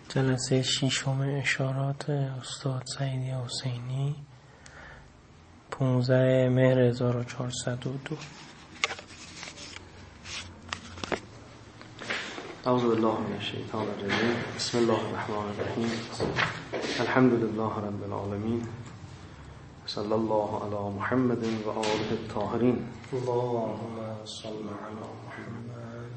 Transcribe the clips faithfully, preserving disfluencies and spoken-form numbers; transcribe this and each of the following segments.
جلسه ششم اشارات استاد سعیدی حسینی پانزده مهر هزار و چهارصد و دو. اعوذ بالله من الشیطان الرجیم. بسم الله الرحمن الرحیم. الحمد لله رب العالمین. صلی الله علی محمد و آله الطاهرین. اللهم صل علی محمد.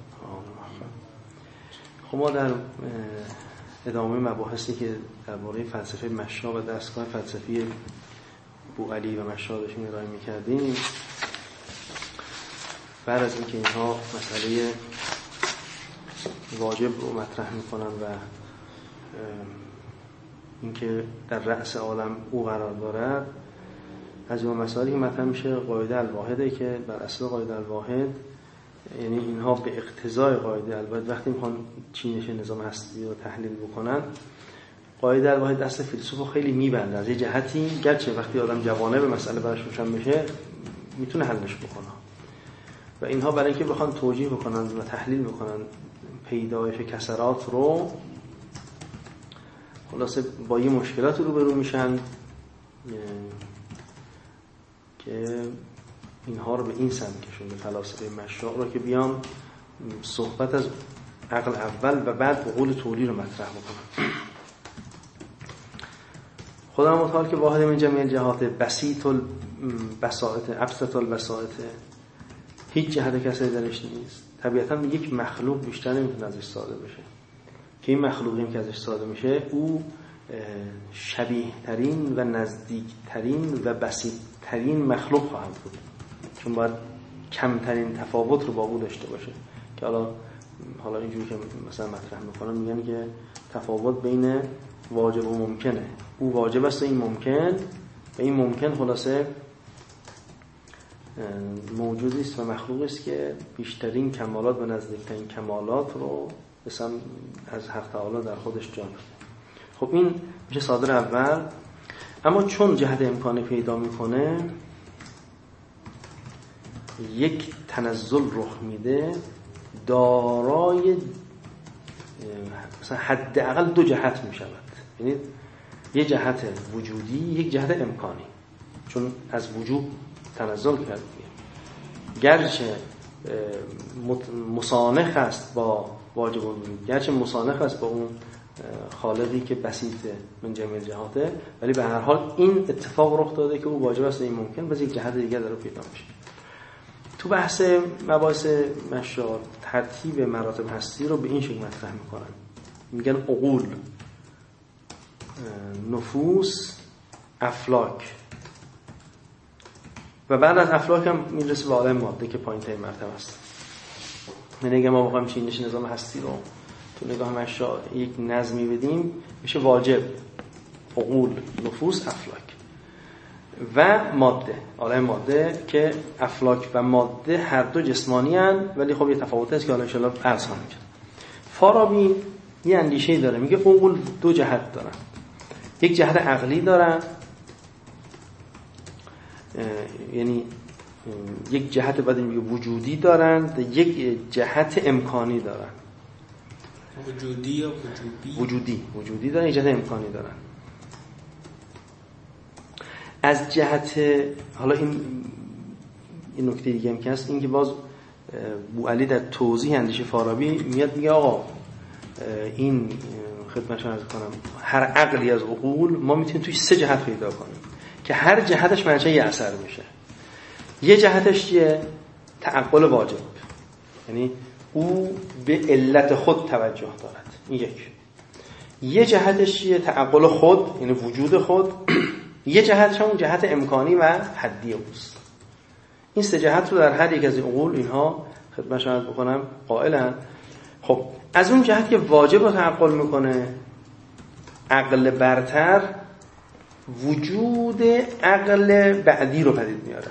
خب ما در ادامه مباحثی که درباره فلسفه مشا و دستگاه فلسفی بوعلی و مشا داشتیم ارائه می‌کردیم، بعد از اینکه اینها مسئله واجب رو مطرح می‌کنن و اینکه در رأس عالم او قرار دارد، از این مسائلی که مطرح میشه قاعده الواحده که بر اساس قاعده الواحد، یعنی اینها به اقتضای قاعده الواحد وقتی میخوان چینش نظام هستی رو تحلیل بکنن، قاعده الواحد دست فیلسوفو خیلی میبنده از یه جهتی، گرچه وقتی آدم جوانه به مسئله براش روشن بشه میتونه حلش بکنه و اینها برای اینکه بخوان توجیه بکنن و تحلیل بکنن پیدایش کسرات رو، خلاصه با یه مشکلات رو برو میشن که اینها رو به این سمت کشونده فلاسفه مشاء رو که بیان صحبت از عقل اول و بعد عقول تولی رو مطرح بکنن. خدا متعال که واحد من جمیع الجهات، بسیط البساطه، ابسط البساطه، هیچ جهت کسی درش نیست. طبیعتاً یک مخلوق بیشتر نمیتونه ازش ساده بشه که این مخلوقی که ازش ساده میشه او شبیه ترین و نزدیک ترین و بسیط ترین مخلوق خواهد بود، چون باید کمترین تفاوت رو با او داشته باشه که حالا حالا اینجوری که مثلا مطرح میکنن میگن که تفاوت بین واجب و ممکنه، او واجب است و این ممکن، و این ممکن خلاصه موجودی است و مخلوقی است که بیشترین کمالات و نزدیکترین کمالات رو مثلا از حق تعالی در خودش جا داره. خب این میشه صادر اول. اما چون جهت امکانی پیدا میکنه، یک تنزل رخ میده دارای مثلا حداقل دو جهت میشود، یعنی یک جهت وجودی، یک جهت امکانی، چون از وجود تنزل کرده، گرچه مسانخ است با واجب الوجود، گرچه مسانخ است با اون خالقی که بسیط من جمیع الجهاته، ولی به هر حال این اتفاق رخ داده که او واجب است و این ممکن، بس یک جهت دیگه داره پیدا میشه. تو بحث مباحث مشا ترتیب مراتب هستی رو به این شکل مطرح میکنن، میگن عقول، نفوس، افلاک، و بعد از افلاک هم میرسه به عالم ماده که پایین ترین مرتبه است. من اگه ما بخوایم چینش نظام هستی رو تو نگاه مشا یک نظمی بدیم، میشه واجب، عقول، نفوس، افلاک و ماده، عالم ماده، که افلاک و ماده هر دو جسمانی هستند، ولی خب یه تفاوت هست که حالا ان شاء الله عرض خواهم کرد. فارابی یه اندیشه‌ای داره، میگه عقول دو جهت دارن، یک جهت عقلی دارن، یعنی یک جهت بعد میگه وجودی دارن، یک جهت امکانی دارن. وجودی یا وجودی؟ وجودی وجودی دارن، یک جهت امکانی دارن. از جهت حالا این این نکته دیگه هم که هست، این که باز بوعلی در توضیح اندیشه فارابی میاد میگه آقا این خدمتشون عرض کنم، هر عقلی از عقول ما میتونیم توی سه جهت پیدا کنیم که هر جهتش منشه یه اثر میشه. یه جهتش یه تعقل واجب، یعنی او به علت خود توجه دارد، این یک. یه جهتش یه تعقل خود، یعنی وجود خود. یه جهتش هم جهت امکانی و حدی اوست. این سه جهت رو در هر یک از این عقول اینها خدمت شما بکنم قائلن. خب از اون جهت که واجب رو تعقل میکنه، عقل برتر وجود عقل بعدی رو پدید میاره.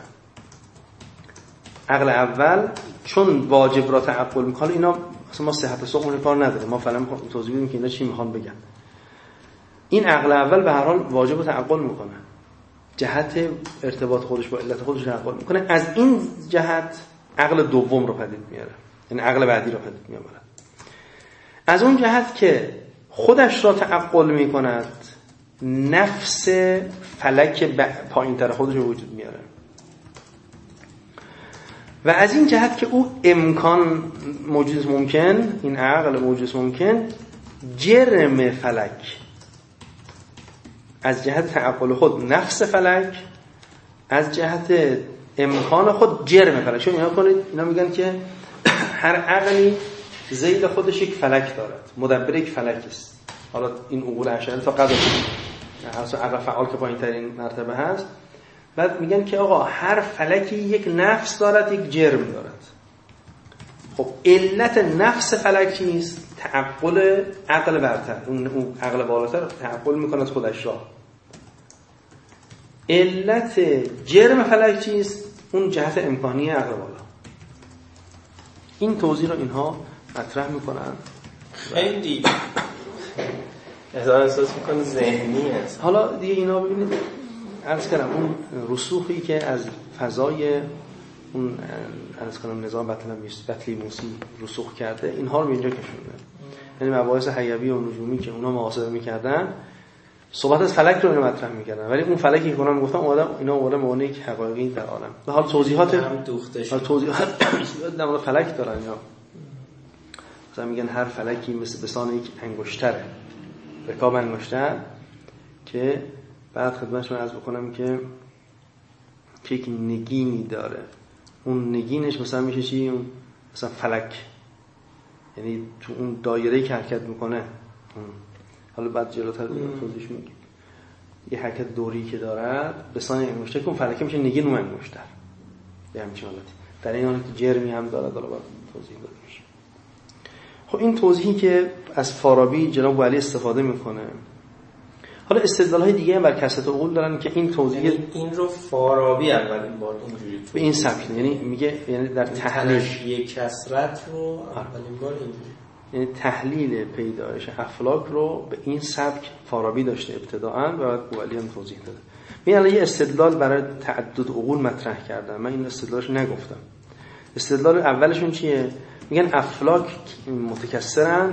عقل اول چون واجب را تعقل میکنه، اینا اصلا ما صحت سقم کار نداره، ما فعلا توضیح بدیم که اینا چی میخوان بگن. این عقل اول به هر حال واجب رو تعقل میکنه، جهت ارتباط خودش با علت خودش تعقل میکنه. از این جهت عقل دوم رو پدید میاره، یعنی عقل بعدی رو پدید میاره. از اون جهت که خودش را تعقل می کند، نفس فلک پایین تر خودش رو وجود میاره و از این جهت که او امکان موجود ممکن، این عقل موجود ممکن، جرم فلک از جهت تعقل خود نفس فلک، از جهت امکان خود جرم فلک. چون اینا کنید اینا میگن که هر عقلی ذیل خودش یک فلک دارد، مدبر یک فلک است. حالا این عقول اشعری تا قبل اصلا عقل فعال که پایین ترین مرتبه هست، بعد میگن که آقا هر فلکی یک نفس دارد، یک جرم دارد. خب علت نفس فلک چیست؟ تعقل عقل برتر، اون عقل بالاتر تعقل میکنه از خودش را. علت جرم فلک چیست؟ اون جهت امکانی عقل بالا. این توضیح رو اینها مطرح میکنن. خیلی احساس میکنه ذهنی است. حالا دیگه اینا ببینید عرض کردم اون رسوخی که از فضای اون عرض کنم نظام بطلیموسی رسوخ کرده، اینها رو به اینجا کشونده. یعنی مباحث حیوی و نجومی که اونا محاسبه میکردن، صحبت از فلک رو اینا مطرح میکردن، ولی اون فلکی که اونا میگفتن اومدن اینا اومدن به یک حقایقی در عالم. به حال توضیحات هم دوخته شد. توضیحات در مورد فلک دارن اینا. مثلا میگن هر فلکی مثل بسان یک انگشتره، رکاب انگشتر، که بعد خدمتشون عرض بکنم که که یک نگینی داره. اون نگینش مثلا میشه چی؟ اون مثلا فلک، یعنی تو اون دایره‌ای که حرکت میکنه، حالا بعد جلوتر توضیحش میگم، یه حرکت دوری که دارد به سان انگشتر، که اون فلکه میشه نگین اون انگشتر به همین حالتی. در این حالت جرمی هم داره، حالا بعد توضیح داده میشه. خب این توضیحی که از فارابی جناب ولی استفاده میکنه. حالا استدلال‌های دیگه هم بر کسرت عقول دارن که این توضیح، یعنی این رو فارابی اولین بار اینجوری به این سبک، یعنی میگه یعنی در تحلیل کسرت رو اولین بار اینجوری، یعنی تحلیل پیدایش افلاک رو به این سبک فارابی داشته ابتداءً و بعد ولی هم توضیح داده. من الان یه استدلال برای تعدد عقول مطرح کردم، من این استدلالش نگفتم. استدلال اولشون چیه؟ میگن افلاک متکثرن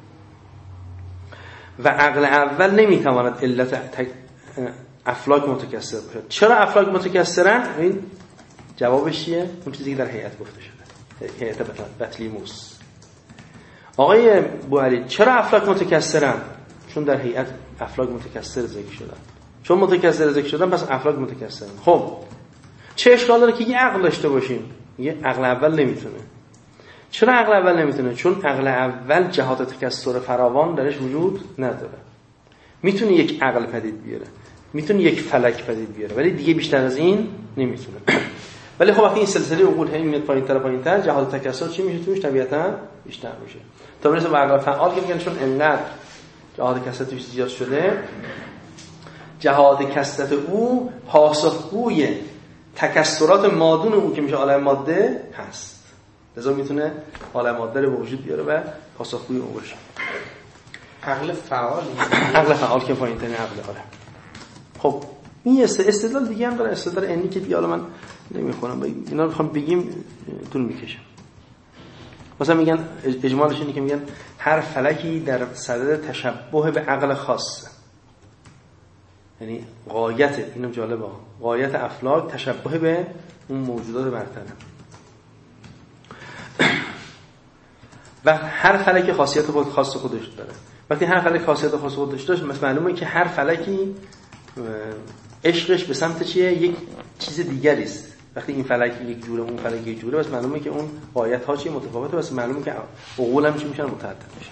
و عقل اول نمیتواند علت افلاک متکثر باشد. چرا افلاک متکثرن؟ این جوابش چیه؟ اون چیزی که در هیئت گفته شده، هیئت بطلیموس. آقای بوعلی چرا افلاک متکثرن؟ چون در هیئت افلاک متکثر ذکر شدن. چون متکثر ذکر شدن پس افلاک متکثرن. خب چه اشکال داره که یه عقل داشته باشیم؟ یه عقل اول نمیتونه. چرا عقل اول نمیتونه؟ چون عقل اول جهات تکثر فراوان درش وجود نداره. میتونه یک عقل پدید بیاره، میتونه یک فلک پدید بیاره، ولی دیگه بیشتر از این نمیتونه. ولی خب وقتی این سلسله عقول هی میاد پایین‌تر پایین‌تر، جهات تکثر چی میشه توش؟ طبیعتاً بیشتر میشه. تا برسه به عقل فعال که میگن چون انقدر جهات کثرت توش زیاد شده، جهات کثرت او پاسخگوی تکثرات مادون او که میشه عالم ماده هست. لذا میتونه عالم ماده رو به وجود بیاره و پاسخگوی او باشه. عقل فعال عقل فعال که پایین‌ترین عقل عالم. خب این استدلال دیگه هم داره، استدلال انی که دیگه حالا من نمیخونم، اینا رو بخوام بگیم طول میکشه. مثلا میگن اجمالش اینه که میگن هر فلکی در صدد تشبه به عقل خاصه، یعنی غایت، اینم جالبه، غایت افلاک تشبه به اون موجودات برتره و هر فلکی خاصیت خود خاص خودش داره. وقتی هر فلک خاصیت خاص خودش داشت، مثلا معلومه که هر فلکی عشقش به سمت چیه؟ یک چیز دیگری است. وقتی این فلک یک جوره اون فلک یک جوره، بس معلومه که اون غایت ها چیه؟ متفاوته. بس معلومه که عقول هم چی میشن؟ متعدد میشن.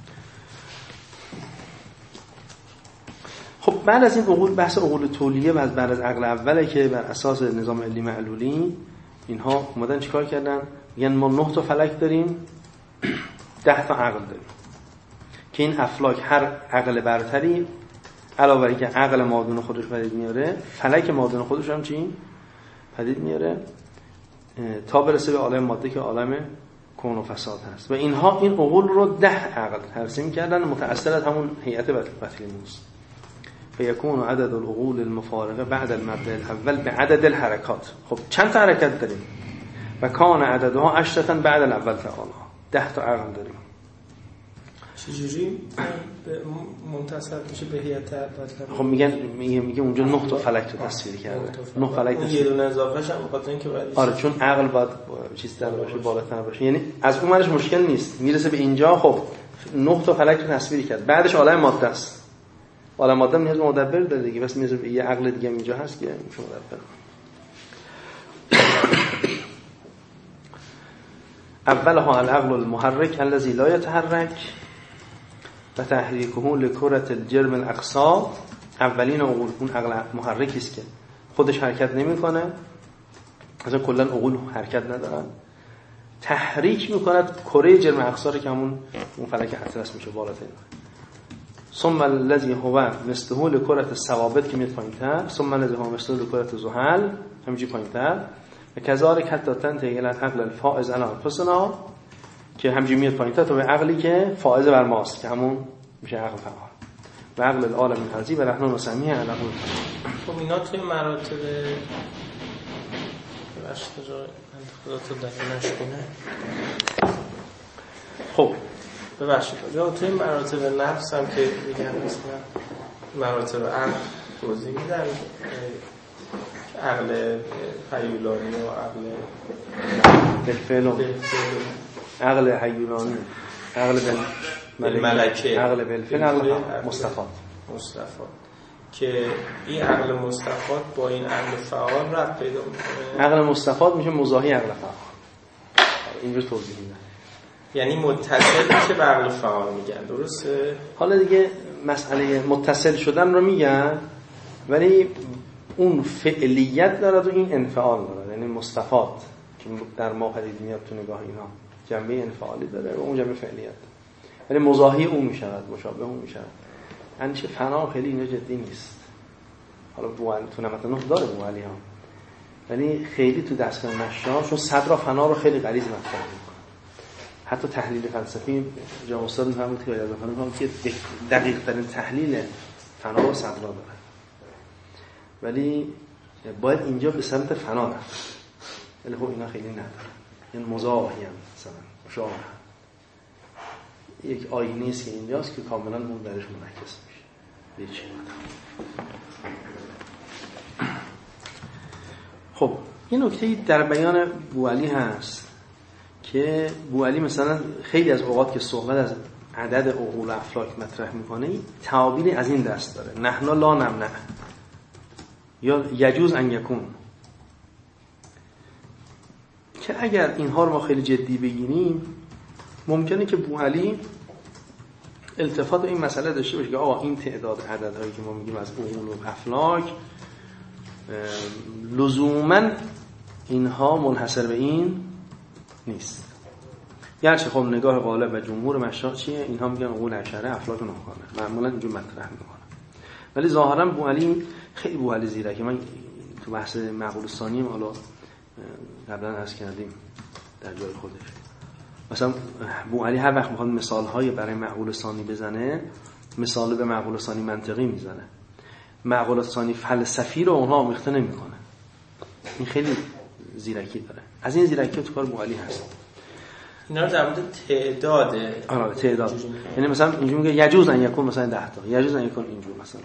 خب بعد از این عقول، بحث عقول تولیه بعد بعد از عقل اوله که بر اساس نظام علی معلولی اینها اومدن چیکار کردن؟ میگن ما نه تا فلک داریم، ده تا عقل داریم که این افلاک هر عقل برتری علاوه بر اینکه عقل مادون خودش پدید میاره، فلک مادون خودش هم چی پدید میاره تا برسه به عالم ماده که عالم کون و فساد هست. و اینها این عقول رو ده عقل ترسیم کردن، متأثر از همون هیئت بطلیموس. فیکون عدد العقول المفارقه بعد المبدأ الاول به عدد الحرکات. خب چند تا حرکت داریم؟ و کان عددها عشرة بعد الاول تعالی. ده تا عقل داریم. چجوری منتصب میشه به هیئت عدالت؟ خب میگن میگه میگه اونجا نه تا فلک رو تصویر کرده. نه فلک اون یه دونه اضافهش هم بخاطر اینکه باید آره چون عقل باید چیز در باشه، بالاتر باشه. یعنی از اون ورش مشکل نیست، میرسه به اینجا خب نه تا فلک رو تصویر کرد. بعدش عالم ماده است. عالم ماده نیاز به مدبر داره دیگه، بس میرسه به یه عقل دیگه اینجا هست که شما مدبر. اولها العقل المحرك الذي لا يتحرك و تحریکه لکرة الجرم الاقصی. اولین عقول اون عقل محرکی است که خودش حرکت نمیکنه، اصلا کلا عقول حرکت ندارن، تحریک میکند کره جرم اقصی رو که همون اون فلک اطلس میشه بالاتر. ثم الذي هو مثله لکرة الثوابت که میاد پایینتر، ثم الذي هو مثله لکرة زحل همینجوری پایینتر، و کذالک حتی تنتهی الی العقل الفائز علی انفسنا که همینجوری میاد پایینتر تا به عقلی که فائز بر ماست که همون میشه عقل فعال و عقل العالم الحزی و نحن نسمیه عقل. خب اینا توی مراتب بخش جای انتخابات دقیق نشکنه. خب ببخشید یا توی مراتب نفس هم که میگن مثلا مراتب عقل توضیح میدن، عقل حیولانی و عقل بالفعل، عقل حیولانی، عقل بالملکه، عقل بالفعل، عقل مصطفات مصطفات که این عقل مصطفات با این عقل فعال ربط پیدا میکنه. عقل مصطفات میشه مزاحی عقل فعال، اینجور توضیح میدن. یعنی متصل میشه به عقل فعال میگن، درسته؟ حالا دیگه مسئله متصل شدن رو میگن ولی اون فعلیت دارد و این انفعال دارد. یعنی مصطفات که در ما پدید میاد تو نگاه اینا جنبه انفعالی داره و اون جنبه فعلیت داره، یعنی مزاحی اون میشود، مشابه اون میشود. یعنی چه فنا خیلی اینا جدی نیست. حالا بوعلی تو نمت نه داره بوعلی ها، ولی خیلی تو دستگاه مشا چون صدر فنا رو خیلی غلیظ مطرح میکنه. حتی تحلیل فلسفی جا استاد میفهمید که یاد بکنم که دقیق ترین تحلیل فنا رو صدر داره، ولی باید اینجا به سمت فنا رفت. ولی خب اینا خیلی نداره، این مزاحی هم مثلا شاه یک آینه است که اینجاست که کاملا اون درش منعکس میشه. هیچ. خب این نکته در بیان بوعلی هست که بوعلی مثلا خیلی از اوقات که صحبت از عدد عقول افلاک مطرح میکنه تعابیری از این دست داره: نحن لا نمنع یا یجوز ان یکون، که اگر اینها رو ما خیلی جدی بگیریم ممکنه که بوعلی التفات به این مسئله داشته باشه که آقا این تعداد عددهایی که ما میگیم از عقول و افلاک لزوما اینها منحصر به این نیست. گرچه خب نگاه غالب و جمهور مشایخ چیه؟ اینها میگن عقول عشره افلاک و نهانه، معمولا اینجور مطرح میکنن. ولی ظاهرا بوعلی خیلی بوعلی زیره که من تو بحث معقول ثانی حالا قبلا عرض کردیم در جای خودش، مثلا بوعلی هر وقت میخواد مثالهای برای معقول ثانی بزنه مثال به معقول ثانی منطقی میزنه، معقول ثانی فلسفی رو اونها آمیخته نمیکنه. این خیلی زیرکی داره. از این زیرکی تو کار بوعلی هست. اینا رو در مورد تعداد آره تعداد، یعنی مثلا اینجوری میگه یجوز ان یکون مثلا ده تا، یجوز ان یکون اینجور مثلا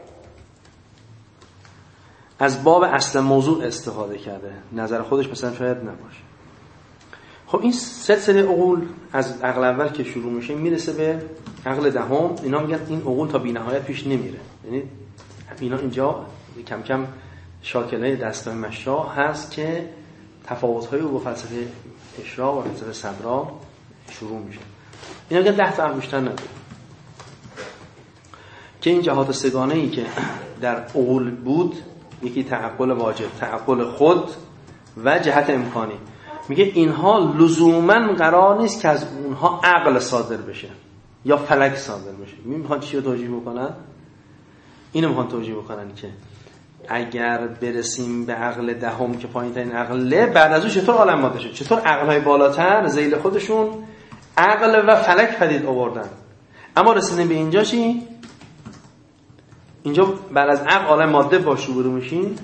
از باب اصل موضوع استفاده کرده، نظر خودش مثلا شاید نباشه. خب این سلسله عقول از عقل اول که شروع میشه میرسه به عقل دهم. اینا میگن این عقول تا بی‌نهایت پیش نمیره، یعنی اینا اینجا کم کم شاکله دستگاه مشا هست که تفاوت‌های با فلسفه اشراق و فلسفه صدرا شروع میشه. اینا میگن ده تا عقل بیشتر نداره، که این جهات سگانه‌ای که در عقول بود، یکی تعقل واجب، تعقل خود و جهت امکانی، میگه اینها لزوما قرار نیست که از اونها عقل صادر بشه یا فلک صادر بشه. میخوان چی رو توجیه بکنن؟ اینو میخوان توجیه بکنن که اگر برسیم به عقل دهم که پایین ترین عقله، بعد از اون چطور عالم ماده شد، چطور عقل‌های بالاتر ذیل خودشون عقل و فلک پدید آوردن. اما رسیدیم به اینجا چی؟ اینجا بعد از عقل عالم ماده باش روبرو میشین.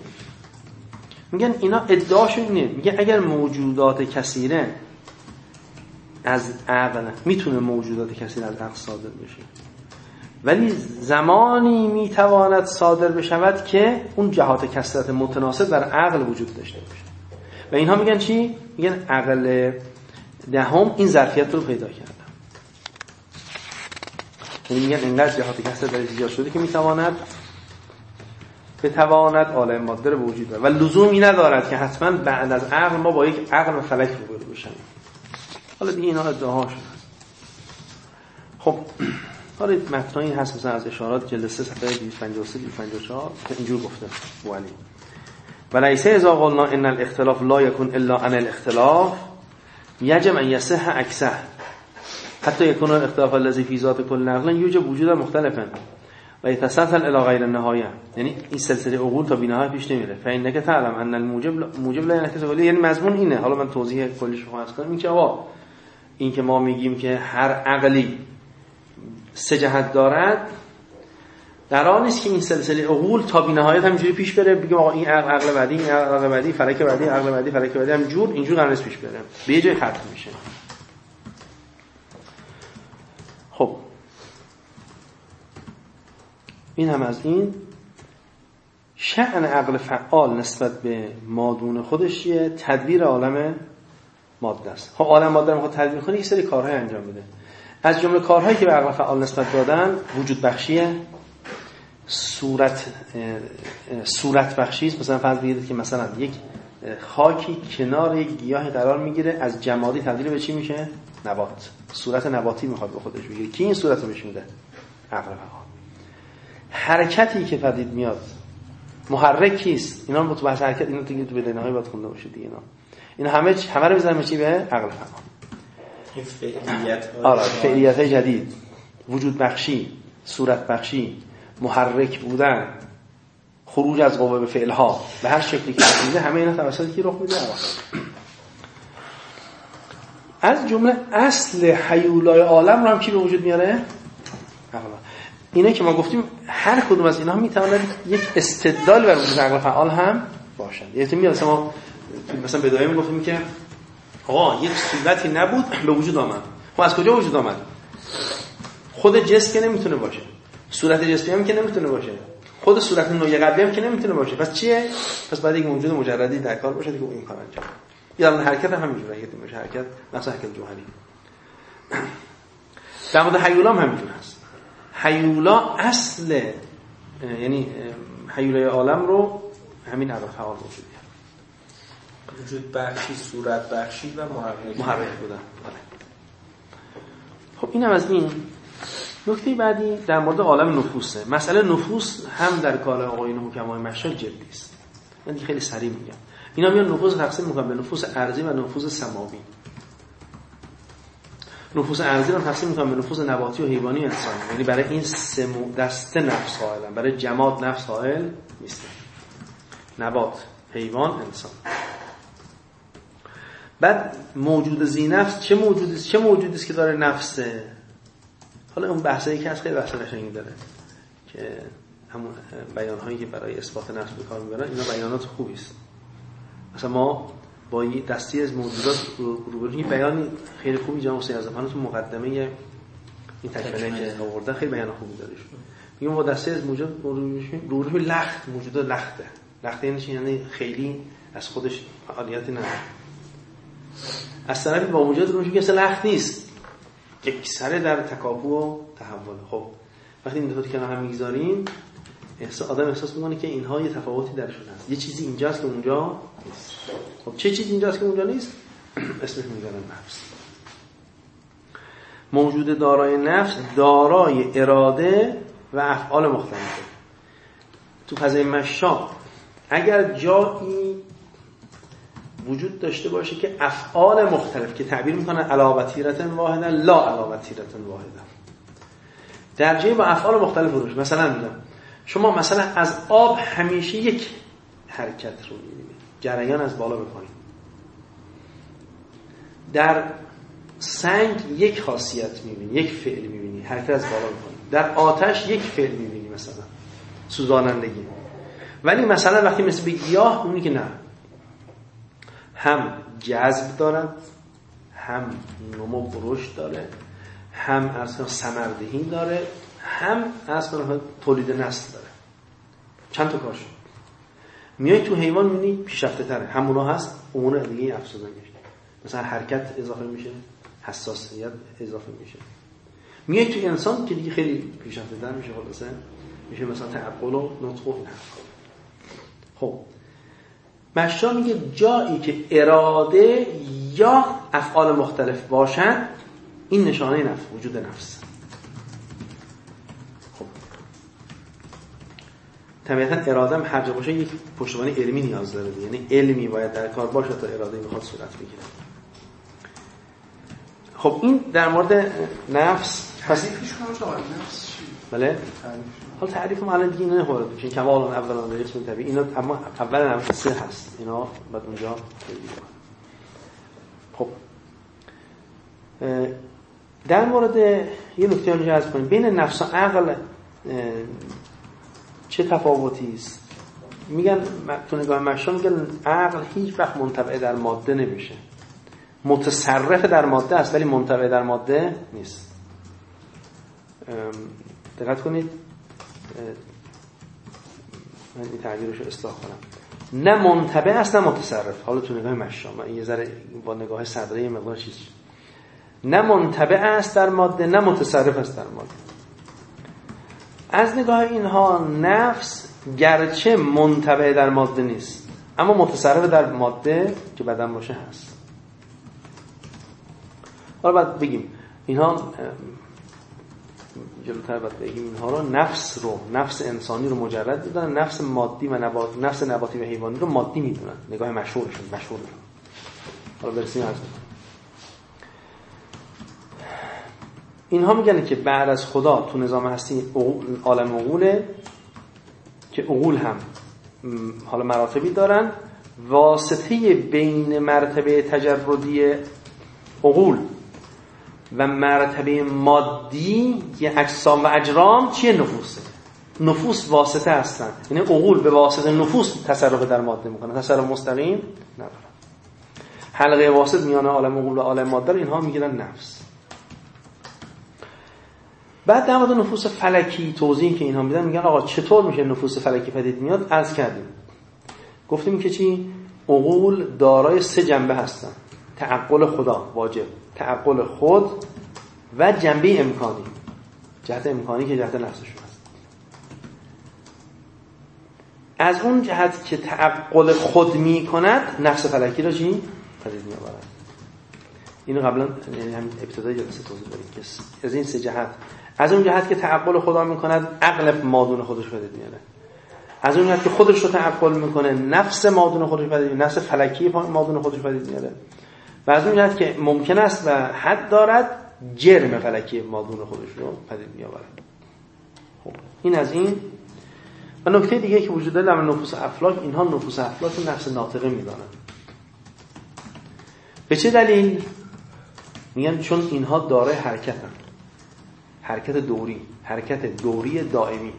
میگن اینا ادعاشون اینه، میگن اگر موجودات کثیره از عقل میتونه موجودات کسی از عقل صادر بشه، ولی زمانی میتواند صادر بشود که اون جهات کثرت متناسب در عقل وجود داشته باشه. و اینها میگن چی؟ میگن عقل دهم این ظرفیت رو پیدا کرده. یعنی میگن اینقدر جهات کثرت در ایجاد شده که میتواند بتواند عالم ماده رو به وجود بیاره و لزومی ندارد که حتما بعد از عقل ما با یک عقل و فلک روبرو بشیم. حالا دیگه اینا ادعاهاشون هست. خب حالا متنایی هست مثلا از اشارات جلسه صفحه دویست و پنجاه و سه دویست و پنجاه و چهار که اینجور گفته بوعلی و لیسه اذا قلنا ان الاختلاف لا یکون الا عن الاختلاف یجب ان یصح اکثر حتی یکون الاختلاف الذی فی ذات کل نقل یوجب وجود مختلفا و یتسلسل الی غیر النهایه. یعنی این سلسله عقول تا بی‌نهایت پیش نمیره. فإنک تعلم ان الموجب موجب لا ينعكس کلی. یعنی مضمون اینه. حالا من توضیح کلیش رو عرض کنم. این که آقا این که ما میگیم که هر عقلی سه جهت دارد در آن نیست که این سلسله عقول تا بی‌نهایت همینجوری پیش بره بگیم آقا این عقل عقل بعدی این عقل بعدی فلک بعدی عقل بعدی فلک بعدی همینجور اینجور قرار نیست پیش بره. به یه جای ختم میشه. خب این هم از این. شأن عقل فعال نسبت به مادون خودش یه تدبیر عالم ماده است. خب عالم ماده رو میخواد تدبیر کنه، یک سری کارهای انجام بده. از جمله کارهایی که به عقل فعال نسبت دادن وجود بخشیه، صورت صورت بخشی است. مثلا فرض بگیرید که مثلا یک خاکی کنار یک گیاه قرار میگیره، از جمادی تبدیل به چی میشه؟ نبات. صورت نباتی میخواد به خودش بگیره. کی این صورت رو بهش میده؟ عقل فعال. حرکتی که پدید میاد محرکی است. اینا رو تو بحث حرکت اینا دیگه تو بدنهای باید خونده باشه دیگه. اینا اینا همه همه رو میذارم چی به عقل فعال. این فعلیت آره فعلیت جدید، وجود بخشی، صورت بخشی، محرک بودن، خروج از قوه به فعلها به هر شکلی که میده، همه اینا توسط کی رخ میده؟ از جمله اصل حیولای عالم رو هم کی به وجود میاره؟ عقل. اینه که ما گفتیم هر کدوم از اینها میتواند یک استدلال بر وجود عقل فعال هم باشند. یعنی میاد مثلا ما مثلا بدایه میگفتیم که آقا یک صورتی نبود به وجود آمد. خب از کجا وجود آمد؟ خود جسم که نمیتونه باشه، صورت جسمی هم که نمیتونه باشه، خود صورت نوعی قبلی هم که نمیتونه باشه. پس چیه؟ پس باید یک موجود مجردی در کار باشه که این کار انجام بده. یا در حرکت هم همینجوره، حرکت میشه حرکت مثلا حرکت جوهری. در مورد حیولا هم همینجور هست. حیولا اصل یعنی حیولای عالم رو همین عقل فعال وجود میاره. وجود بخشی، صورت بخشی و محرک محرک بودن. خب این هم از این. نکته بعدی در مورد عالم نفوسه. مسئله نفوس هم در کار آقایون حکمای مشهد جدی است. من خیلی سریع میگم. اینا میان نفوس تقسیم میکنن به نفوس ارضی و نفوس سماوی. نفوس ارضی رو تقسیم میکنن به نفوس نباتی و حیوانی انسانی. یعنی برای این سه دسته نفس قائلن. برای جماد نفس قائل نیستن. نبات، حیوان، انسان. بعد موجود ذی نفس چه موجودی است؟ چه موجودی است که داره نفسه؟ حالا اون بحثایی که از خیلی بحث قشنگی داره که همون بیان‌هایی که برای اثبات نفس به کار میبرن اینا بیانات خوبی است. مثلا ما با یه دستی از موجودات روبرو یه بیان خیلی خوبی جناب حسین اعظم‌خان تو مقدمه این تکمله که آورده خیلی بیان خوبی داره. میگم با دستی از موجود روبرو لخت موجودات لخته. لخته یعنی چی؟ یعنی خیلی از خودش فعالیتی نداره. از طرفی با موجود رو میشه که اصلا لخت نیست. یک سره در تکاپو و تحول. خب وقتی این دو تا کنار هم میگذاریم آدم احساس میکنه که اینها یه تفاوتی درشون هست. یه چیزی اینجاست که اونجا نیست. خب چه چیزی اینجاست که اونجا نیست؟ اسمش میذارن نفس. موجود دارای نفس دارای اراده و افعال مختلفه. تو فضای مشا اگر جایی وجود داشته باشه که افعال مختلف که تعبیر میکنن علاوتیرتن واحده لا علاوتیرتن واحده در جایی با افعال مختلف روش. مثلا میگم شما مثلا از آب همیشه یک حرکت رو میبینید، جریان از بالا به پایین. در سنگ یک خاصیت میبینی، یک فعل میبینی، حرکت از بالا به پایین. در آتش یک فعل میبینی، مثلا سوزانندگی. ولی مثلا وقتی مثل به گیاه اونی که نه هم جذب دارد هم نمو و رشد داره، هم اصلا ثمردهی داره، هم اصلا تولید نسل داره. چند تا کارش میای تو حیوان میبینی پیشرفته تره، همونا هست، امور دیگه افزوده میشه، مثلا حرکت اضافه میشه، حساسیت اضافه میشه. میای تو انسان که دیگه خیلی پیشرفته تر میشه، خلاصه میشه مثلا تعقل و نطق و این حرفا. خب مشا میگه جایی که اراده یا افعال مختلف باشن این نشانه نفس، وجود نفس. خب طبیعتا اراده هم هر جا باشه یک پشتوانه علمی نیاز داره، یعنی علمی باید در کار باشه تا اراده میخواد صورت بگیره. خب این در مورد نفس. تعریفش کنم نفس چی؟ بله حالا تعریف ما الان دیگه اینه وارد میشه، کمال اولا به اسم طبیعی اینا، اما اول نفس سه هست، اینا بعد اونجا خب در مورد یه نکته اونجا عرض کنیم بین نفس و عقل چه تفاوتی است. میگن تو نگاه مشا میگن عقل هیچ وقت منطبع در ماده نمیشه، متصرف در ماده است ولی منطبع در ماده نیست. دقت کنید من این تعبیرش رو اصلاح کنم، نه منطبع است نه متصرف. حالا تو نگاه مشا من یه ذره با نگاه صدره یه مقدار چیز، نه منطبع است در ماده نه متصرف است در ماده. از نگاه اینها نفس گرچه منطبع در ماده نیست اما متصرف در ماده که بدن باشه هست. حالا بعد بگیم اینها جلوتر بعد بگیم اینها رو نفس رو نفس انسانی رو مجرد میدونن، نفس مادی و نبات نفس نباتی و حیوانی رو مادی میدونن، نگاه مشهورشون مشهورشون. حالا برسیم عرض کنم. اینها میگن که بعد از خدا تو نظام هستی عالم عقوله که عقول هم حالا مراتبی دارن، واسطه بین مرتبه تجردی عقول و مرتبه مادی یه اجسام و اجرام چیه؟ نفوسه. نفوس واسطه هستن، یعنی عقول به واسطه نفوس تصرف در ماده میکنن، تصرف مستقیم ندارن. حلقه واسط میان عالم عقول و عالم ماده رو اینها میگیرن نفس. بعد در مورد نفوس فلکی توضیحی که اینها میدن میگن آقا چطور میشه نفوس فلکی پدید میاد؟ عرض کردیم گفتیم که چی؟ عقول دارای سه جنبه هستن: تعقل خدا واجب، تعقل خود و جنبه امکانی، جهت امکانی که جهت نفسشون هست. از اون جهت که تعقل خود میکند نفس فلکی را چی؟ پدید میآورد. اینو قبلا یعنی همین ابتدای جلسه توضیح دادیم که از این سه جهت، از اون جهت که تعقل خدا میکند عقل مادون خودش پدید میاره، از اون جهت که خودش رو تعقل میکنه نفس مادون خودش پدید میاره، نفس فلکی مادون خودش پدید میاره، و از اون جهت که ممکن است و حد دارد جرم فلکی مادون خودش رو پدید میآورد. خب این از این. و نکته دیگه که وجود داره در نفوس افلاک، اینها نفوس افلاک رو نفس ناطقه میدانن. به چه دلیل؟ میگن چون اینها دارای حرکتن، حرکت دوری، حرکت دوری دائمی.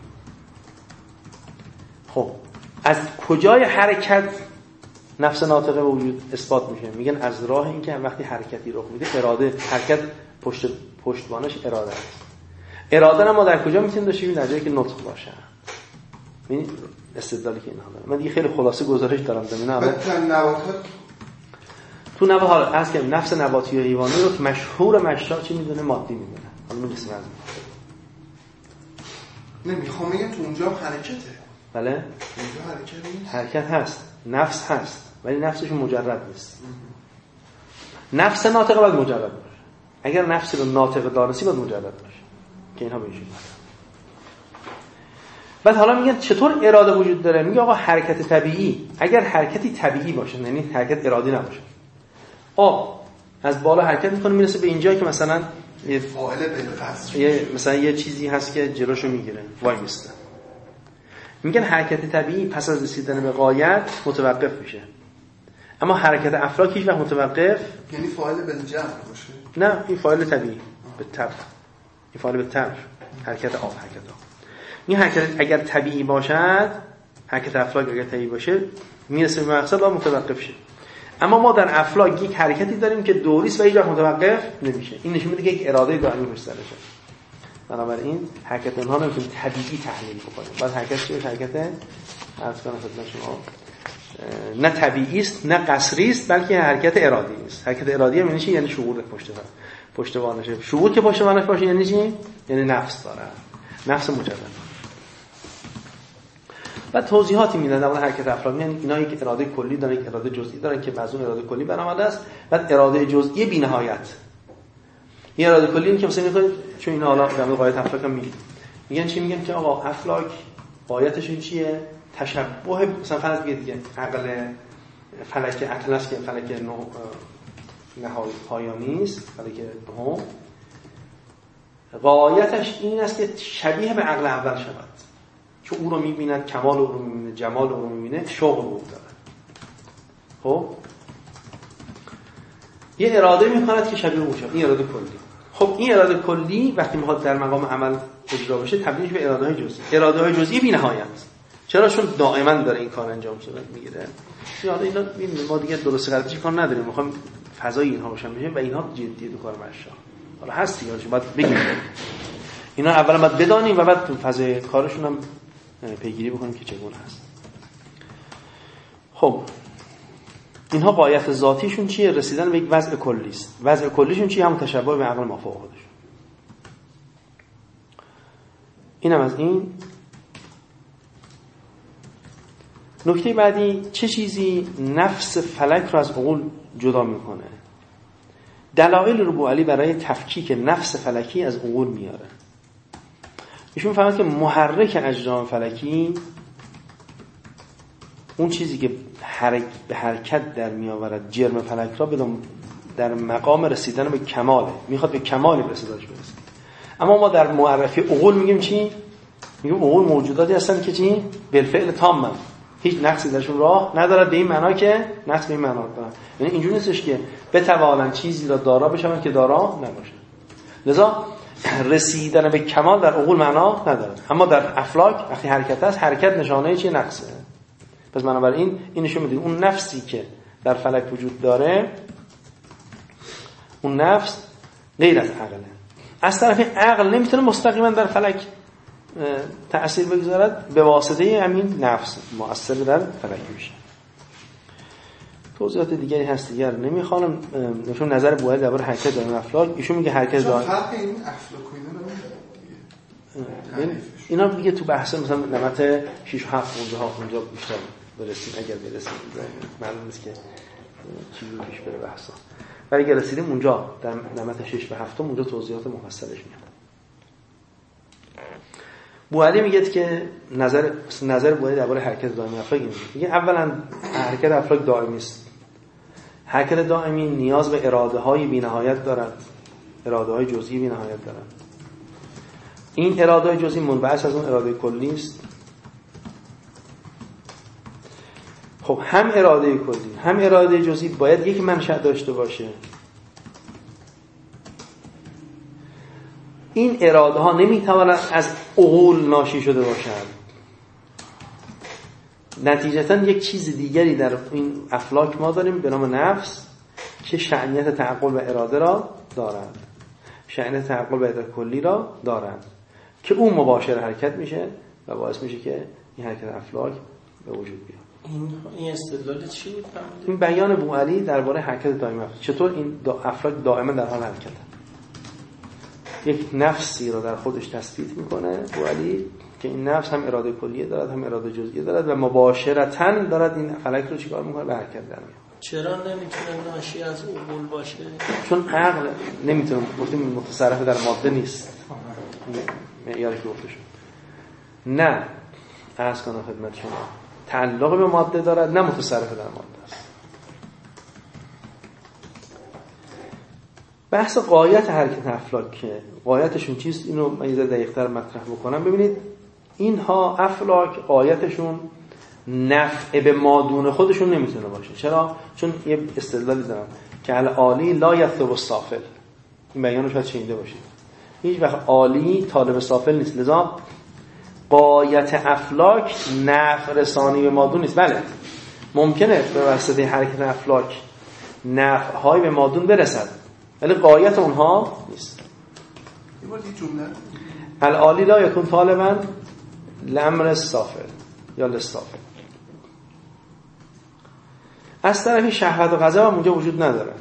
خب از کجای حرکت نفس ناطقه به وجود اثبات میشه؟ میگن از راه این که وقتی حرکتی رخ میده اراده، حرکت پشت پشتوانش اراده است. اراده رو ما در کجا میتونیم داشته باشیم؟ در جایی که نطق باشه. این استدلالی که اینها دارن. من دیگه خیلی خلاصه گزارش دارم زمینه اول. نباتات تو نبات حالا از که نفس نباتی و حیوانی رو که مشهور مشا چی میدونه؟ مادی میدونه. حالا میرسیم از نه میخوام بگم تو اونجا حرکته. بله اونجا حرکت نیست. حرکت هست، نفس هست ولی نفسش مجرد نیست. نفس ناطقه باید مجرد باشه. اگر نفسی رو ناطقه دانستی باید مجرد باشه که اینها بهش میاد. بعد حالا میگن چطور اراده وجود داره؟ میگه آقا حرکت طبیعی، اگر حرکتی طبیعی باشه یعنی حرکت ارادی نباشه، آ از بالا حرکت میکنه میرسه به اینجا که مثلا یه فاعل بالقصر، یه مثلا یه چیزی هست که جلوشو میگیره وای میسته. میگن حرکت طبیعی پس از رسیدن به غایت متوقف میشه، اما حرکت افلاک هیچ وقت متوقف یعنی فاعل بالجمع باشه. نه این فاعل طبیعی به طبع، این فاعل به طبع، حرکت آب حرکت آب. این حرکت اگر طبیعی باشد، حرکت افلاک اگر طبیعی باشه میرسه به مقصد و متوقف شه. اما ما در افلاک یک حرکتی داریم که دوریست و هیچ وقت متوقف نمیشه. این نشون میده که یک اراده دائمی پشت سرشه. بنابراین حرکت اونها رو میتونیم طبیعی تحلیل بکنیم. بعد حرکت چیه؟ حرکت عرض کنم خدمت شما نه طبیعی است نه قصری است، بلکه حرکت ارادی است. حرکت ارادی یعنی چی؟ یعنی شعور پشت سر پشت وانشه. شعور که پشت وانش باشه یعنی چی؟ یعنی نفس داره، نفس مجرد. بعد توضیحاتی میدن در مورد حرکت افلاک. یعنی اینا یک اراده کلی دارن، یک اراده جزئی دارن که از اون اراده کلی برآمده است. بعد اراده جزئی بی‌نهایت. این اراده کلی این که مثلا میگن چون اینا حالا در مورد قایت افلاک هم میگن میگن چی؟ میگن که آقا افلاک قایتش این چیه؟ تشبه مثلا فرض بگید دیگه عقل فلک اطلس که فلک نهایی پایانی است، فلک نهم، غایتش این است که شبیه به عقل اول شود، چون او رو می‌بیند، کمال او رو می‌بینه، جمال او رو می‌بینه، شوق او داره. خب یه اراده می‌کند که شبیه او شود، این اراده کلی. خب این اراده کلی وقتی میخواد در مقام عمل اجرا بشه تبدیل به اراده‌های جزئی. اراده‌های جزئی بی‌نهایت. چرا؟ چون دائما داره این کار انجام شده میگیره. یا اینا ببین ما دیگه درست غلطی کار نداریم، می‌خوام فضای اینها روشن بشه و اینها جدیه تو کار ماشا. حالا هستی یا باید بگیم اینا اولا باید بدانیم و بعد تو فضای کارشون هم پیگیری بکنیم که چگونه هست. خب اینها غایت ذاتیشون چیه؟ رسیدن به یک وضع کلی است. وضع کلیشون چیه؟ همون تشبه به عقل مافوق خودشون. اینم از این. نکته بعدی، چه چیزی نفس فلک رو از عقول جدا میکنه؟ دلایل رو بوعلی برای تفکیک نفس فلکی از عقول میاره. ایشون فهمید که محرک اجرام فلکی اون چیزی که حرک به حرکت در میآورد جرم فلک را بدون در مقام رسیدن به کماله، میخواد به کمالی برسه داشت برسه. اما ما در معرفی عقول میگیم چی؟ میگیم عقول موجوداتی هستن که چی؟ بالفعل تامن، هیچ نقصی درشون راه نداره، به این معنا که نقص به این معنا داره. یعنی اینجوری نیستش که بتوانن چیزی را دارا بشن که دارا نباشه. لذا رسیدن به کمال در عقول معنا نداره. اما در افلاک وقتی حرکت هست، حرکت نشانه چیه؟ نقصه. پس بنابراین این نشون میده اون نفسی که در فلک وجود داره، اون نفس غیر از عقله. از طرف عقل نمیتونه مستقیما در فلک تأثیر بگذارد، به واسطه همین نفس مؤثر در فلک میشه. توضیحات دیگری هست دیگر نمیخوام. نشون نظر بوعلی درباره حرکت در افلاک. ایشون میگه حرکت دائم فرق این افلاک و اینا رو اینا دیگه تو بحث مثلا نمط شش و هفت اونجا ها اونجا بیشتر برسیم، اگر برسیم معلوم نیست که چجوری پیش بره بحثا، ولی اگر رسیدیم اونجا در نمط شش و هفت اونجا توضیحات مفصلش میاد. بوعلی میگه که نظر نظر بوعلی درباره حرکت دائمی افلاک میگه اولا حرکت افلاک دائمی است. حرکت دائمی نیاز به اراده های بی‌نهایت دارد، اراده های جزئی بی‌نهایت دارد. این اراده های جزئی منبعث از اون اراده کلی است. خب هم اراده کلی هم اراده جزئی باید یک منشأ داشته باشه. این اراده ها نمیتواند از عقول ناشی شده باشد. نتیجتاً یک چیز دیگری در این افلاک ما داریم به نام نفس که شأنیت تعقل و اراده را دارند، شأنیت تعقل و اراده کلی را دارند که اون مباشر حرکت میشه و باعث میشه که این حرکت افلاک به وجود بیاد. این این استدلال چی بود؟ این بیان بوعلی درباره حرکت دائمی. چطور این افلاک دائما در حال حرکته. یک نفسی رو در خودش تثبیت میکنه بوعلی که این نفس هم اراده کلیه دارد هم اراده جزئیه دارد و مباشرتاً دارد این فلک رو چیکار میکنه؟ به حرکت در میاره. چرا نمیتونه ناشی از عقول باشه؟ چون عقل نمیتونه، گفتیم متصرف در ماده نیست. معیاری که گفته شد. نه عرض کنم خدمت شما تعلق به ماده دارد، نه متصرف در ماده است. بحث غایت حرکت افلاک که غایتشون چیست، اینو من یه ذره دقیق‌تر مطرح بکنم. ببینید اینها افلاک غایتشون نفع به مادون خودشون نمیتونه باشه. چرا؟ چون یه استدلالی دارن که العالی لا یطلب السافل. این بیانو شاید شنیده باشید. هیچ وقت عالی طالب سافل نیست. لذا غایت افلاک نفع رسانی به مادون نیست. بله ممکنه به واسطه حرکت افلاک نفع‌های به مادون برسد ولی غایت اونها نیست. یه بار دیگه جمله العالی لا یکون طالبا لامر السافل یا للسافل. از طرفی شهوت و غضب هم اونجا وجود نداره.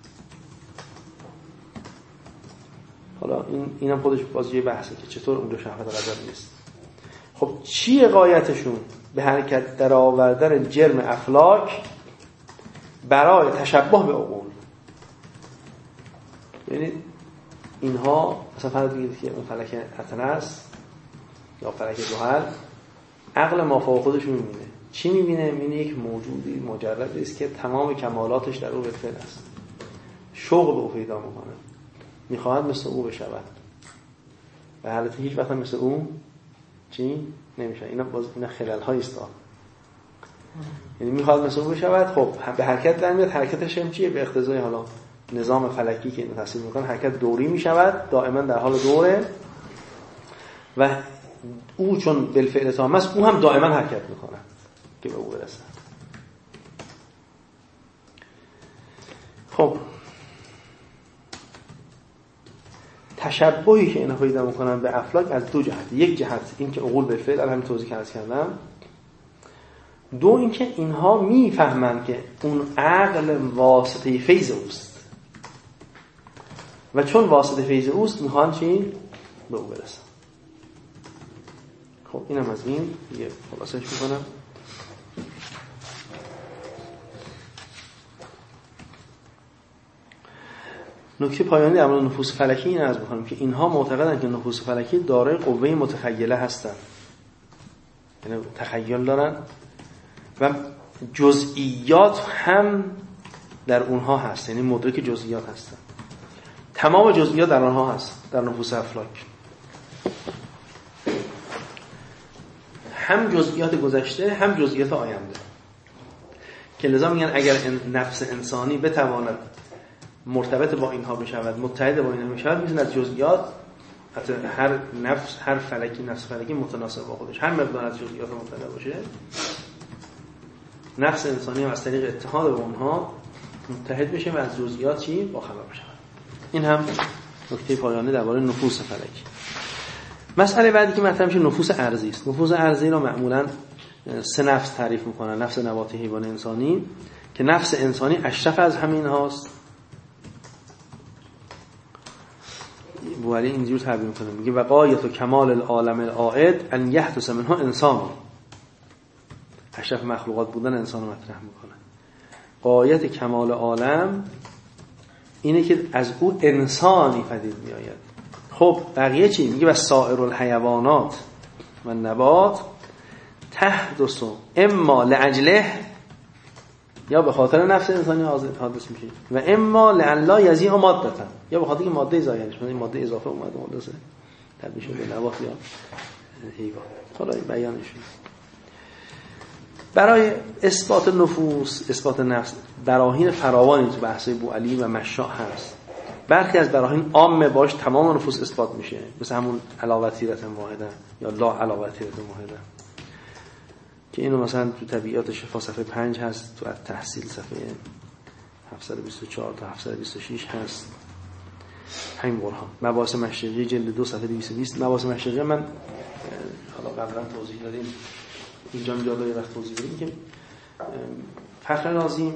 حالا این اینم خودش باز یه بحثه که چطور اونجا شهوت و غضب نیست. خب چیه غایتشون؟ به حرکت در آوردن جرم افلاک برای تشبه به عقول. یعنی اینها مثلا فرض بگیرید که اون فلک اطلس یا فلک زحل عقل مافوق خودش رو میبینه. چی میبینه؟ میبینه یک موجودی مجردی است که تمام کمالاتش در او بالفعل است. شوق به او پیدا میکنه، میخواهد مثل او بشود و حالت هیچ وقت مثل او چی نمیشه. اینا باز اینا خلل هایی است. یعنی میخواد مثل او بشود. خب به حرکت در میاد. حرکتش هم چیه؟ به اقتضای حالا نظام فلکی که اینو تصویر میکنه حرکت دوری میشود، دائما در حال دوره و او چون بالفعل تام است او هم دائما حرکت میکنه که به او برسه. خب تشبهی که اینا پیدا میکنن به افلاک از دو جهت. یک جهت این که عقول بالفعل الان همین توضیح کردم. دو این که اینها میفهمن که اون عقل واسطه فیض اوست و چون واسطه فیض اوست میخوان چی؟ به او برسن. خب اینم از این دیگه خلاصش میکنم. نکته پایانی در مورد نفوس فلکی این عرض می‌کنم که اینها معتقدن که نفوس فلکی دارای قوه متخیله هستن، یعنی تخیل دارن و جزئیات هم در اونها هست، یعنی مدرک جزئیات هستن. تمام جزئیات در آنها هست، در نفوس افلاک. هم جزئیات گذشته هم جزئیات آینده، که لذا میگن اگر نفس انسانی بتواند مرتبط با اینها بشود، متحد با اینها بشود، میتونه از جزئیات حتی هر نفس هر فلکی نفس فلکی متناسب با خودش هر مقدار از جزئیات مطلع باشه، نفس انسانی هم از طریق اتحاد با اونها متحد بشه و از جزئیات چی با خبر بشه. این هم نکته پایانی درباره نفوس فلکی. مسئله بعدی که مطرح میشه نفوس ارضی است. نفوس ارضی رو معمولا سه نفس تعریف میکنن: نفس نباتی، حیوان، انسانی، که نفس انسانی اشرف از همین هاست. بوعلی اینجور تعبیر میکنه، میگه وقایت و کمال العالم العائد ان یحدث منها انسان. اشرف مخلوقات بودن انسان رو مطرح میکنه. غایت کمال عالم اینه که از او انسانی پدید میآید. خب بقیه چی؟ میگه و سایر الحیوانات و نبات تحدث اما لاجله، یا به خاطر نفس انسانی حادث میشه، و اما لان لا یزیع مادتا، یا به خاطر که ماده ضایع نشه، مثلا ماده اضافه اومده مدرسه تبدیل شده به نبات یا حیوان. حالا این بیانش برای اثبات نفوس، اثبات نفس، براهین فراوانی تو بحث‌های بوعلی و مشاء هست. برخی از براهین عامه باش تمام نفوس اثبات میشه، مثل همون علاوتیرت واحده یا لا علاوتیرت واحده، که اینو مثلا تو طبیعات شفا صفحه پنج هست، تو التحصیل صفحه هفتصد و بیست و چهار تا هفتصد و بیست و شش هست. همین برهان. مباحث مشرقی جلد دو صفحه دویست و بیست. مباحث مشرقی من حالا قبلا توضیح دادیم، اینجا میاد یه وقت توضیح بدیم که فخر رازی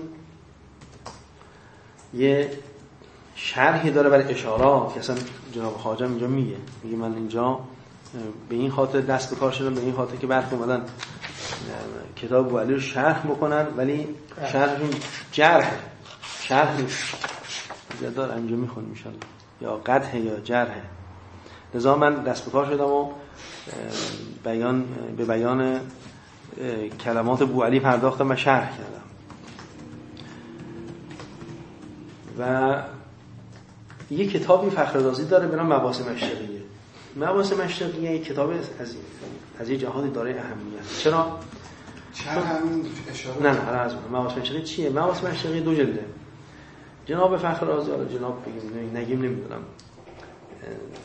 یه شرحی داره برای اشارات که اصلا جناب خواجه اینجا میگه میگه من اینجا به این خاطر دست به کار شدم، به این خاطر که برخی اومدن کتاب بوعلی رو شرح بکنن ولی شرحشون جرحه، شرح نیست. داره اینجا میخونیم ان شاءالله، یا قدح یا جرحه. لذا من دست به کار شدم و بیان به بیان کلمات بوعلی پرداختم و شرح کردم. و یه کتابی فخر رازی داره به نام مباحث مشرقیه. مباحث مشرقیه یک کتاب از از یه جهادی داره اهمیت. چرا؟ چرا همین اشاره؟ نه نه از مباحث مشرقی چیه؟ مباحث مشرقی دو جلده. جناب فخر رازی، حالا جناب بگیم نگیم نمیدونم،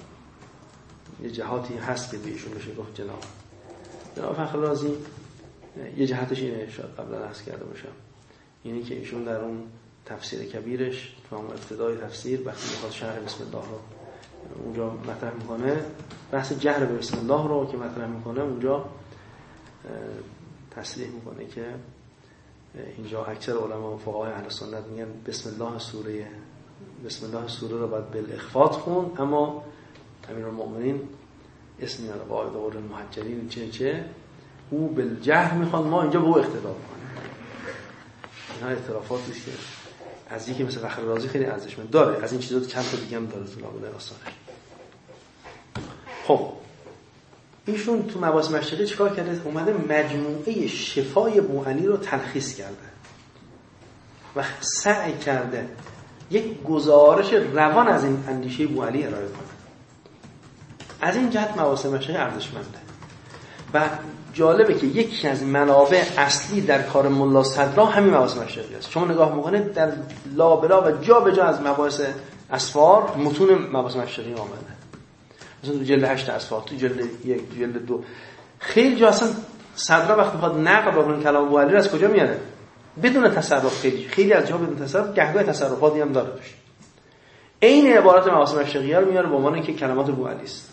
یه جهاتی هست که بهشون بشه گفت جناب. جناب فخر رازی یه جهتش اینه، شاید قبلا عرض کرده باشم، اینی که ایشون در اون تفسیر کبیرش تو هم ابتدای تفسیر وقتی میخواد شرح بسم الله رو اونجا مطرح میکنه، بحث جهر به بسم الله رو که مطرح میکنه اونجا تصریح میکنه که اینجا اکثر علما و فقهای اهل سنت میگن بسم الله سوره بسم الله سوره رو باید بالاخفاض خون، اما امیرالمؤمنین اسم میاره قائد قول المحجرین چه چه او بالجهر میخوان، ما اینجا به او اقتدا میکنیم. اینا اعترافاتی است که از یکی مثل فخر رازی خیلی ارزشمند داره، از این چیزا چند تا دیگه هم داره تو نامه آثارش. خب ایشون تو مباحث مشرقی چیکار کرده؟ اومده مجموعه شفای بوعلی رو تلخیص کرده و سعی کرده یک گزارش روان از این اندیشه بوعلی ارائه کنه. از این جهت مباحث مشرقی ارزشمنده و جالبه که یکی از منابع اصلی در کار ملا صدرا همین مباحث مشرقی است. شما نگاه میکنه در لابلا و جا به جا از مباحث اسفار متون مباحث مشرقی آمده، مثلا تو جلد هشت اسفار، تو جلد یک، جلد دو، خیلی جا اصلا صدرا وقتی میخواد نقل بکنه کلام بوعلی رو از کجا میاره؟ بدون تصرف. خیلی خیلی از جا بدون تصرف، گهگاه تصرفاتی هم داره توش. عین عبارات مباحث مشرقی رو میاره به عنوان اینکه کلمات بوعلی است.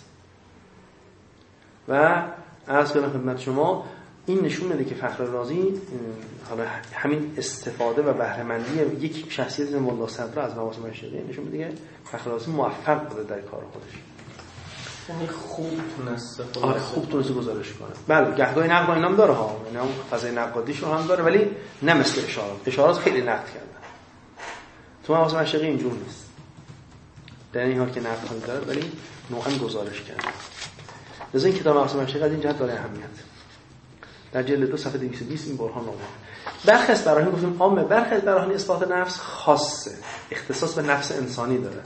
و عرض کنم خدمت شما این نشون میده که فخر رازی حالا همین استفاده و بهره مندی یک شخصیت ملا صدرا از مباحث مشرقی نشون میده که فخر رازی موفق بوده در کار خودش. یعنی خوب تونسته آره خوب تونسته گزارش کنه. بله گهگاه نقد اینام داره ها، اینا هم فضای نقادیش رو هم داره، ولی نه مثل اشارات. اشارات خیلی نقد کردن. تو مباحث مشرقی اینجور نیست. در این حال که نقد داره ولی نوعاً گزارش کرده. لذا این کتاب مباحث مشرقی از این جهت داره اهمیت. در جلد دو صفحه دویست و بیست این برهان رو اومد. برخی از براهین گفتیم عامه، برخی از براهین اثبات نفس خاصه، اختصاص به نفس انسانی داره.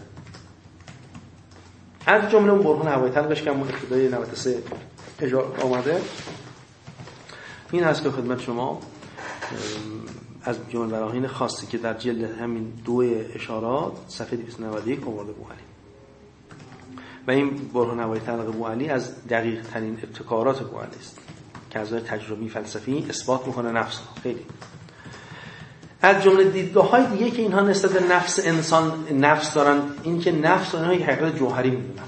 از جمله اون برهان هوای تلقش که همون ابتدای نود و سه اجازه آمده، این هست که خدمت شما از جمله براهین خاصی که در جلد همین دو اشارات صفحه دویست و نود و یک آورده بوعلی. و این برهان هوای تلق بوعلی از دقیق ترین ابتکارات بوعلی است که از نظر تجربی فلسفی اثبات میکنه نفس رو. خیلی از جمله دیدگاه‌های دیگه که اینها نسبت به نفس انسان نفس دارن، این که نفس اونها یک حقیقت جوهری میدونن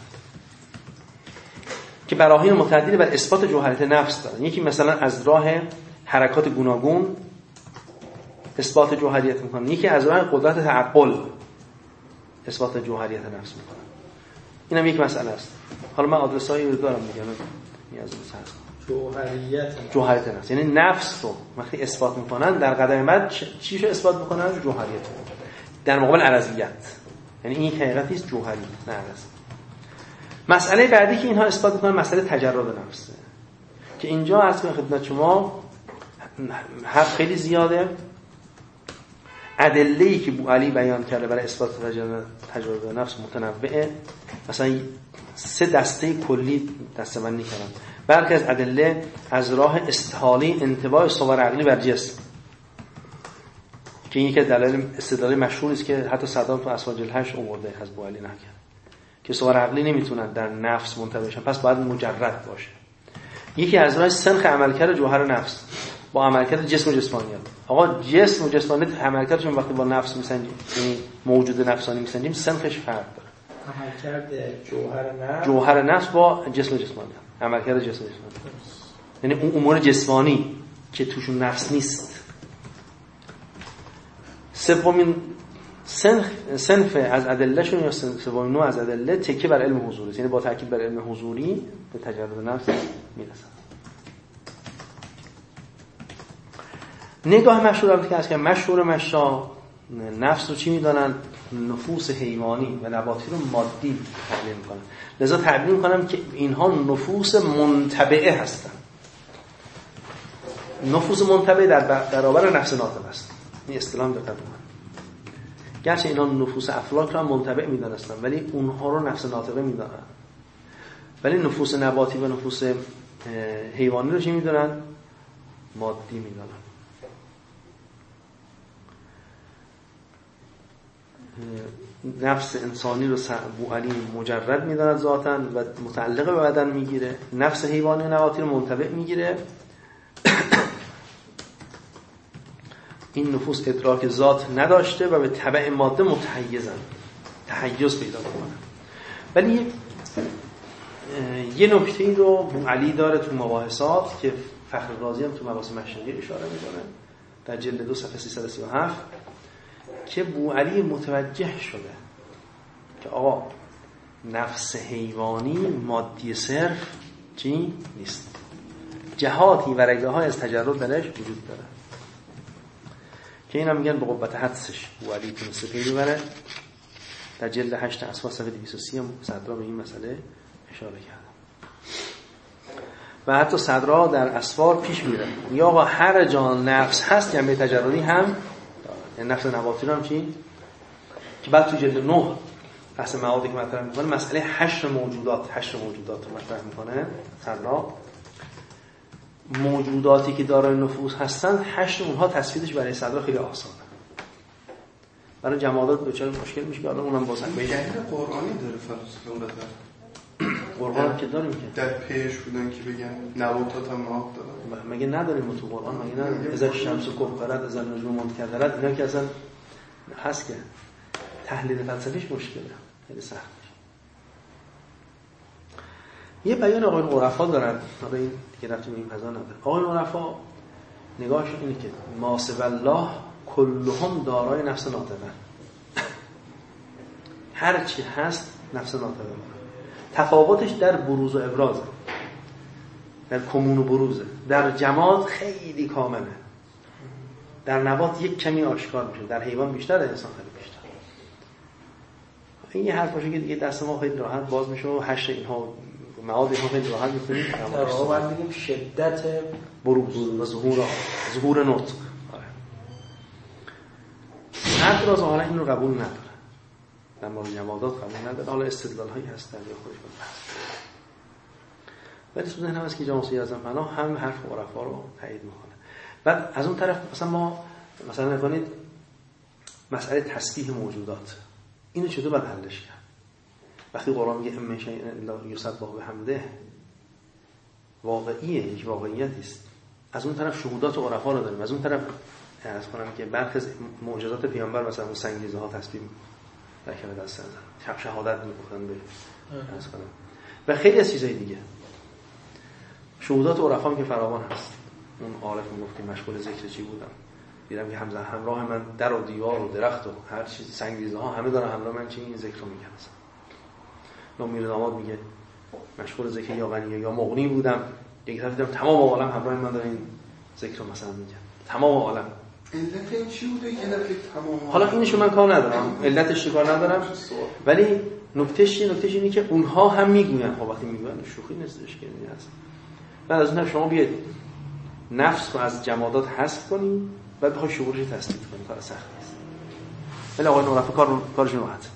که براهین متعددی بر اثبات جوهریت نفس دارن. یکی مثلا از راه حرکات گوناگون اثبات جوهریت میکنن، یکی از راه قدرت تعقل اثبات جوهریت نفس میکنن. اینم یک مسئله است. حالا من آدرسایی رو دارم میگم نیاز نیست. جوهریت جوهریت نفس یعنی نفس رو وقتی اثبات میکنن در قدم بعد چیشو اثبات میکنن؟ جوهریت در مقابل عرضیت، یعنی این حقیقتی است جوهری نه عرض. مسئله بعدی که اینها اثبات میکنن مسئله تجرد نفسه که اینجا عرض کنم خدمت شما حرف خیلی زیاده. ادله‌ای که بوعلی بیان کرده برای اثبات تجرد نفس متنوعه. مثلا سه دسته کلی دسته‌بندی کردن. برخی از ادله از راه استحاله انطباع صور عقلی بر جسم که این یک دلیل استدلال مشهوری است که حتی صدام تو اسواج الهش آورده از بوعلی نکرد که صور عقلی نمیتونن در نفس منطبع بشن، پس باید مجرد باشه. یکی از راه سنخ عملکرد جوهر نفس با عملکرد جسم و جسمانیت. آقا جسم و جسمانیت عملکردشون وقتی با نفس میسنجیم، یعنی موجود نفسانی میسنجیم، سنخش فرق داره. عملکرد جوهر نفس جوهر نفس با جسم و جسمانیت، عملکرد جسم و جسمانیت، یعنی اون امور جسمانی که توشون نفس نیست. سومین سنف سنف از ادلهشون یا سومین نوع از ادله تکیه بر علم حضوری، یعنی با تاکید بر علم حضوری به تجرد نفس میرسن. نگاه مشهور البته که هست که مشهور مشا نفس رو چی میدانن؟ نفوس حیوانی و نباتی رو مادی تعبیر میکنن. لذا تعبیر میکنم که اینها نفوس منتبعه هستن. نفوس منتبعه در برابر نفس ناطق است. این اصطلاح دقت کنید. گرچه اینا نفوس افلاک رو هم منتبع میدانستن ولی اونها رو نفس ناطقه میدانن. ولی نفوس نباتی و نفوس حیوانی رو چی میدونن؟ مادی میدانن. نفس انسانی رو بوعلی مجرد میداند ذاتاً و متعلق به بدن میگیره، نفس حیوانی و نباتی رو منتبع میگیره این نفوس ادراک ذات نداشته و به تبع ماده متحیزن، تحیز پیدا میکنن. ولی یه نکته ای رو بوعلی داره تو مباحثات که فخر رازی هم تو مباحث مشنقی اشاره میکنه در جلد دو صفحه سیصد و سی و هفت که بوعلی متوجه شده که آقا نفس حیوانی مادی صرف چی نیست، جهاتی و رگه های از تجرد درش وجود داره که اینا میگن به قوت حدسش بوعلی تونسته پی ببره. در جلد هشت اسفار صفحه دویست و سی هم صدرا به این مسئله اشاره کرده و حتی صدرا در اسفار پیش میره یا آقا هر جا نفس هست یعنی تجردی هم یعنی نفس نباتی هم چی که بعد تو جلد نه بحث معادی که مطرح میکنه مسئله حشر موجودات حشر موجودات رو مطرح میکنه. صدرا موجوداتی که دارای نفوس هستن حشر اونها تصفیهش برای صدرا خیلی آسانه، برای جمادات دوچار مشکل میشه که الان اونم بازم میگه قرآنی داره فلسفه اون قطعه قرآن که داریم که در پیش بودن که بگن نباتات هم ناب دارن، مگه نداریم تو قرآن؟ مگه نداریم ازا شمس و کبرت ازا نجوم منکدرت؟ اینا که اصلا هست که تحلیل فلسفیش مشکله، خیلی سخت میشه. یه بیان آقای عرفا دارن، حالا این دیگه رفتی به این فضا نداره. آقای عرفا نگاهشون اینه که ما سوی الله کلهم دارای نفس ناطقه، هر چی هست نفس ناطقه داره، تفاوتش در بروز و ابرازه، در کمون و بروزه. در جماد خیلی کامله، در نبات یک کمی آشکار میشه، در حیوان بیشتر، در انسان خیلی بیشتر. این یه حرف باشه که دیگه دست ما خیلی راحت باز میشه و حشر اینها معاد اینها خیلی راحت میتونیم در واقع باید بگیم شدت بروز و ظهور ظهور نطق. هر راز حالا این رو قبول نداره، در مورد جمادات قبول نداره. حالا استدلال هایی هست در یا خودش بحث، ولی تو ذهنم هست که جامعه سیاست پناه هم حرف عرفا رو تایید میکنه. بعد از اون طرف مثلا ما مثلا نکنید مسئله تسبیح موجودات، اینو چطور باید حلش کرد؟ وقتی قرآن میگه ام شیء الا یسبح بحمده، واقعیه، یک واقعیتی است. از اون طرف شهودات عرفا رو داریم، از اون طرف عرض کنم که برخی از معجزات پیامبر مثلا اون سنگریزه ها تسبیح در کف دست زدن، شهادت میگفتن به عرض کنم و خیلی از چیزای دیگه. شهودات عرفا هم که فراوان هست. اون عارف میگفت که مشغول ذکر چی بودم، دیدم که همزه همراه من در و دیوار و درخت و هر چیز سنگریزه ها همه دارن همراه من چی این ذکر رو میگن. مثلا نمیر داماد میگه مشغول ذکر یا غنی یا مغنی بودم، یک دفعه دیدم تمام عالم همراه من دارن این ذکر رو مثلا میگن، تمام عالم. علت این چی بوده؟ یه دفعه تمام حالا اینشو من کار ندارم، علتش کار ندارم، ولی نکتهش چیه؟ نکتهش اینه که اونها هم میگوین، خب وقتی میگوین شوخی نیستش که این هست. بعد از اون شما بیاید نفس رو از جمادات حذف کنید بعد بخوای شعورش رو تثبیت کنید، کار سخت نیست. ولی آقای نورفه کار کارشون راحت.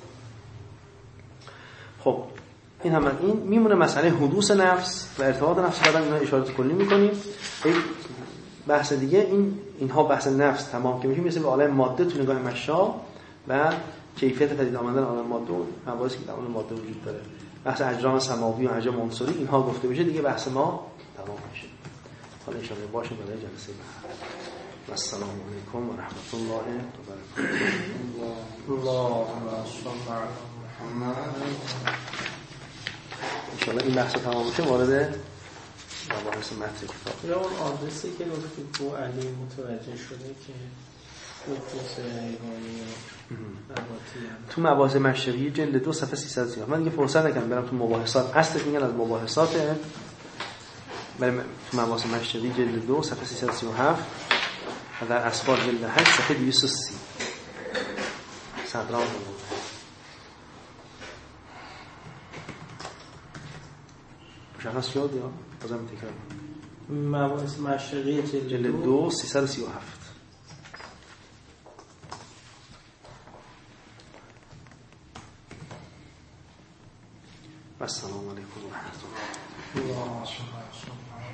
خب این هم این میمونه مسئله حدوث نفس و ارتباط نفس، بعدم اینا اشارات کلی می‌کنیم. بحث دیگه این اینها بحث نفس تمام که میشه میرسه به عالم ماده تو نگاه مشا و کیفیت پدید آمدن عالم ماده و مباحثی که در عالم ماده وجود داره. بحث اجرام سماوی و اجرام عنصری اینها گفته بشه دیگه بحث ما تمام میشه. حالا ان شاء الله باشه برای جلسه بعد. السلام علیکم و رحمت الله و برکاته. اللهم صل علی محمد. ان شاء الله این بحث تمام بشه وارد مباحث متن کتاب. یا اون آدرسی که گفتی بو علی متوجه شده که خصوص حیوانی تو مباحث مشرقی جلد دو صفحه سیصد و سی. من دیگه فرصت نکردم برم تو مباحثات، اصلش میگن از مباحثات، بریم تو مباحث مشرقی جلد دو صفحه سیصد و سی و هفت و در اسفار جلد هشت صفحه دویست و سی. صدران بود. مشخص شد یا بازم تکرار؟ مباحث مشرقی جلد, جلد دو سیصد و سی و هفت. السلام علیکم و رحمت الله.